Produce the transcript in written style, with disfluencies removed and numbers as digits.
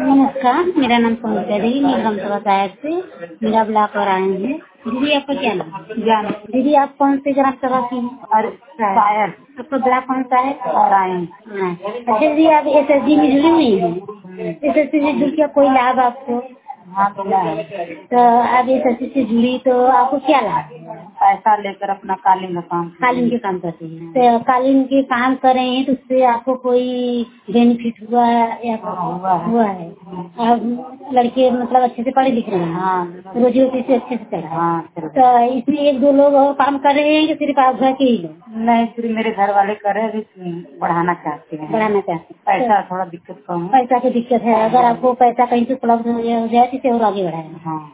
नमस्कार, मेरा नाम पंकजा देवी, मैं ग्राम सहायक से मेरा ब्लॉक और आए हैं। दीदी आपका क्या नाम है? जान। दीदी आप कौन से ग्राम सभा की हैं? और शायर। आपका ब्लॉक कौन सा है? और आए हैं। अच्छा दीदी, आप SSG में जुड़ी हुई हैं? SSG से जुड़ के कोई लाभ आपको? हाँ मिला है। तो आप SSG से जुड़ी तो आपको क्या लाभ? पैसा लेकर अपना कालीन के काम करते हैं। तो कालीन के काम कर रहे हैं तो उससे आपको कोई बेनिफिट हुआ है या हुआ है? अब लड़के मतलब अच्छे से पढ़े लिख रहे हैं? हाँ। रोजी रोटी से अच्छे से चल रहा है? हाँ। तो इसमें एक दो लोग और काम कर रहे हैं कि सिर्फ आप घर के ही लोग? नहीं, सिर्फ मेरे घर वाले कर रहे हैं, बढ़ाना चाहते हैं। पैसा थोड़ा दिक्कत कम है। पैसा की दिक्कत है, अगर आपको पैसा कहीं से उपलब्ध हो जाए तो इसे और आगे बढ़ाएंगे। हाँ।